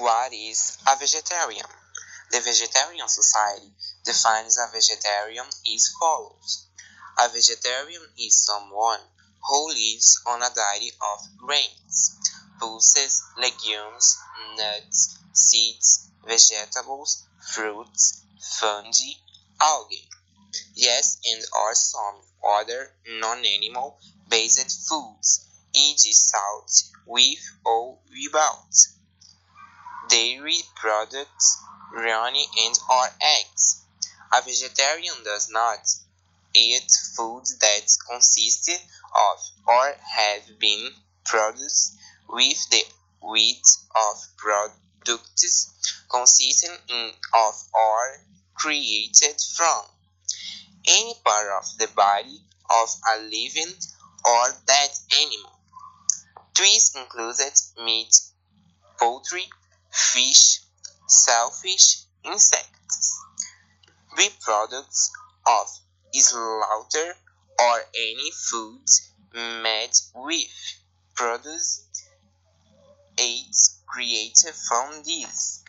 What is a vegetarian? The Vegetarian Society defines a vegetarian as follows. A vegetarian is someone who lives on a diet of grains, pulses, legumes, nuts, seeds, vegetables, fruits, fungi, algae. Yes, and or some other non-animal based foods, e.g. salt, with or without dairy products, honey and or eggs. A vegetarian does not eat food that consist of or have been produced with the wheat of products consisting of or created from any part of the body of a living or dead animal. These included meat, poultry, fish, shellfish, insects, byproducts of slaughter, or any food made with produced aids created from these.